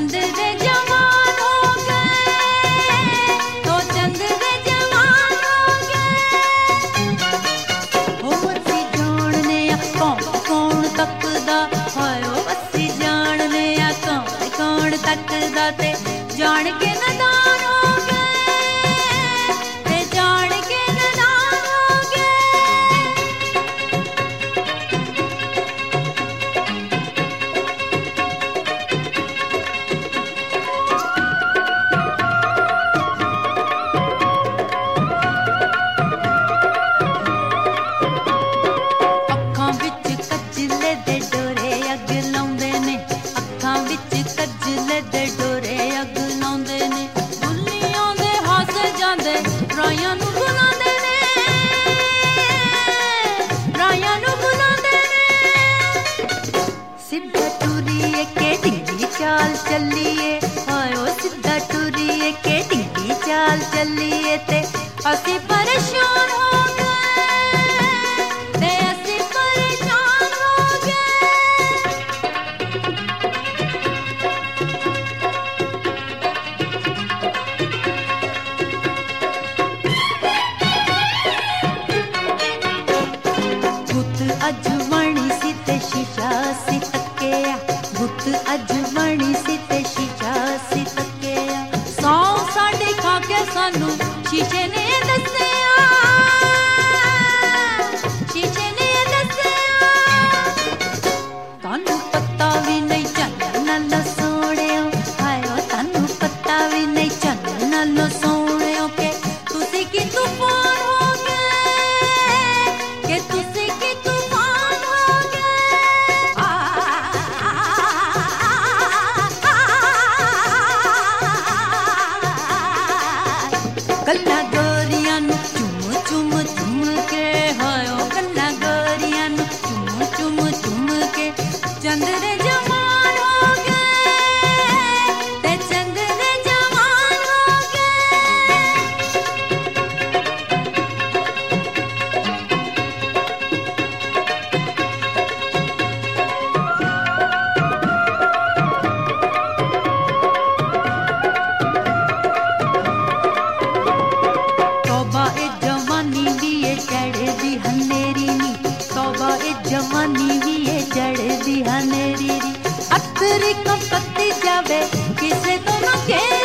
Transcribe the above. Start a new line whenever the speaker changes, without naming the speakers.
चंद दे जवान हो गए, तो चंद दे जवान हो गए। हो असी जानने आ कौन कौन तकदा, हाय ओ असी जानने आ कौन कौन तकदा, ते जान के नदान हो गए, ते जान के नदान हो गए। अखां विच कजले दे डोरे अग लाउंदे ने, अखां विच कजले दे डोरे अग लाउंदे ने। बुल्लियां दे हासे जांदे रायां नूं बुलांदे ने, रायां नूं बुलांदे ने। सिद्धा टुरिए के ढिंगी चाल चलिए, हाय ओ सिद्धा टुरिए के ढिंगी चाल चलिए, ते असी परेशान हो गए, ते असी परेशान हो गए। गुत अजवाणी सी ते शीशा सी तकिया, गुत अजवाणी सी ते शीशा सी तकिया। सौ साडे खा के सानू शीशे ने दसिया, शीशे ने दसिया। तानू पता भी नहीं चन्न नालो सोहणियो, हाय ओ तानू पता भी नहीं चन्न नालो सोहणियो, के तुसी की तूफान हो गए, के तुसी की तूफान हो गए। गल्ला गोरियां नू चुम चुम चुम के, हाय ओ गल्ला गोरियां नू चुम चुम चुम के। चंद दे जवान हो गए, ते चंद दे जवान हो गए। तौबा ए जवानी भी ए चढ़दी हनेरी नी, तौबा ए जवानी भी ए चढ़दी हनेरी नी। अतरी कपती जावे किसे तो ना के